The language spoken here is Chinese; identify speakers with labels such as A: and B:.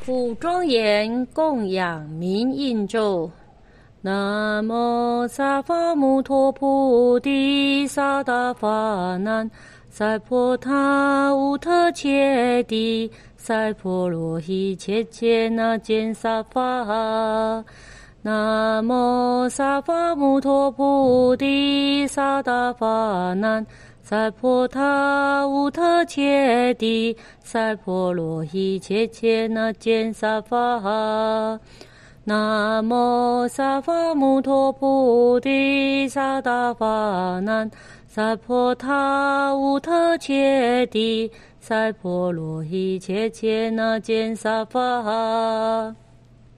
A: 普庄严供养明印咒。南无萨伐穆陀菩提萨埵伐难塞婆他乌特切蒂塞婆罗希切切那坚萨法。南无萨伐穆陀菩提萨埵伐难塞婆他乌特切蒂塞婆罗希切切那坚萨法。南无萨伐穆陀菩提萨埵伐难塞婆他乌特切蒂塞婆罗希切切那坚萨法。